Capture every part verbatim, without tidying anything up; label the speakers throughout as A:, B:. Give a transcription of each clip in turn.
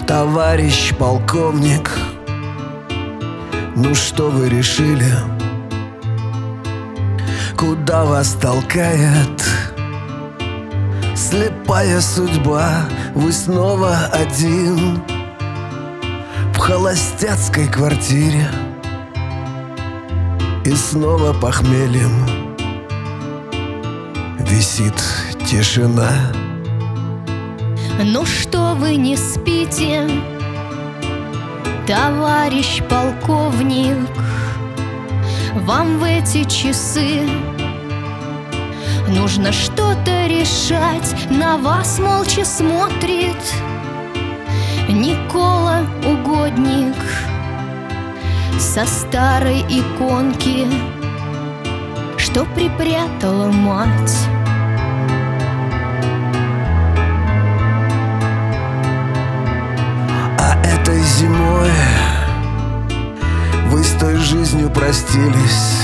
A: Товарищ полковник, ну что вы решили? Куда вас толкает слепая судьба? Вы снова один в холостяцкой квартире, и снова похмельем висит тишина.
B: Ну что вы не спите, товарищ полковник? Вам в эти часы нужно что-то решать. На вас молча смотрит Никола Угодник со старой иконки, что припрятала мать.
A: Этой зимой вы с той жизнью простились,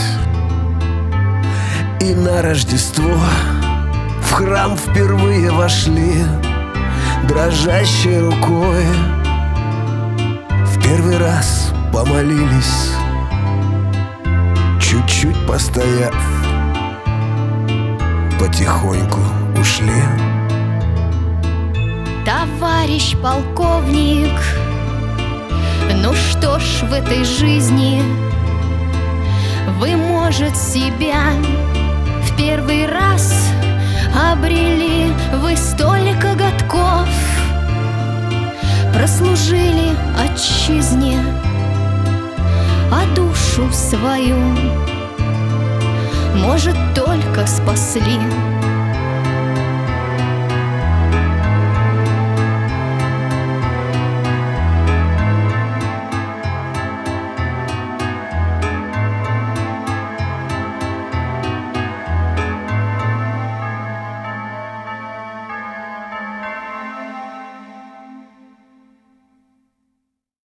A: и на Рождество в храм впервые вошли дрожащей рукой. В первый раз помолились, чуть-чуть постояв, потихоньку ушли.
B: Товарищ полковник, ну что ж, в этой жизни вы, может, себя в первый раз обрели. Вы столько годков прослужили отчизне, а душу свою, может, только спасли.